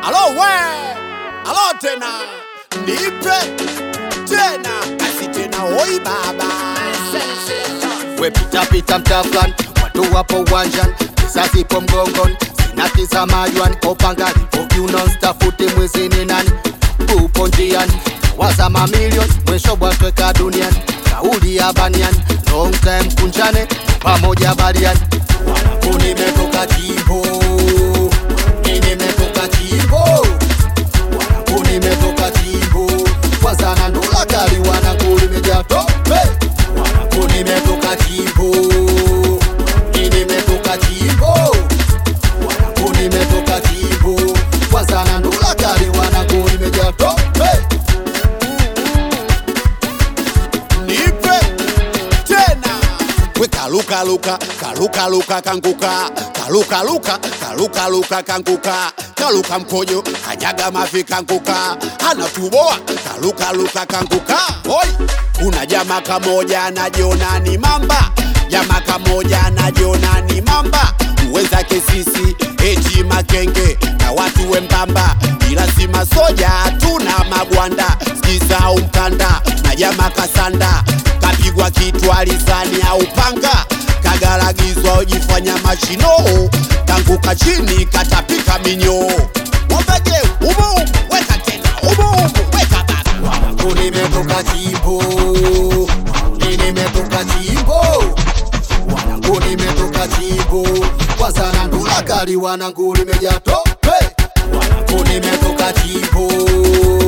Alo we, alo tena, nipe tena, kasi tena oi baba. We pita pita mtaflan, watu wapo uwanjani, kisasi po mgongoni, sinatiza majuani, kopanga lipo kiunon, stafute mwezini nani, upo njiani, waza mamilion, mwisho bwatweka duniani, kauli ya baniani, long time kunjane, pamoja baliani. Wanangu nimetoka jimbo, nimetoka jimbo, wanangu nimetoka jimbo, kwanza na ndula kali wanangu nimejaa tope. Wanangu nimetoka jimbo, nimetoka jimbo, wanangu nimetoka jimbo, kwanza na ndula kali wanangu nimejaa tope. Nipe tena. We kaluka luka, kaluka luka kanguka, kaluka luka, kaluka luka kanguka, kaluka mkojo, kanyaga mafi kanguka, anatuboa, kaluka luka kanguka. Oi, kuna jamaa kamoja anajiona ni mamba, jamaa kamoja anajiona ni mamba, uweza kesisi eti makenge na watu wembamba, ila si masoja tuna magwanda, sikiza umkanda na jamaa kasanda, kapigwa kitwa lisani au panga, kagalagizwa ujifanya mashino, kanguka chini katapika minyo. Mwambege umu weka tena, umu weka baba. Wanangu nimetoka jimbo, nimetoka jimbo, wanangu nimetoka jimbo, kwanza na ndula kali wanangu nimejaa tope. Wanangu nimetoka jimbo,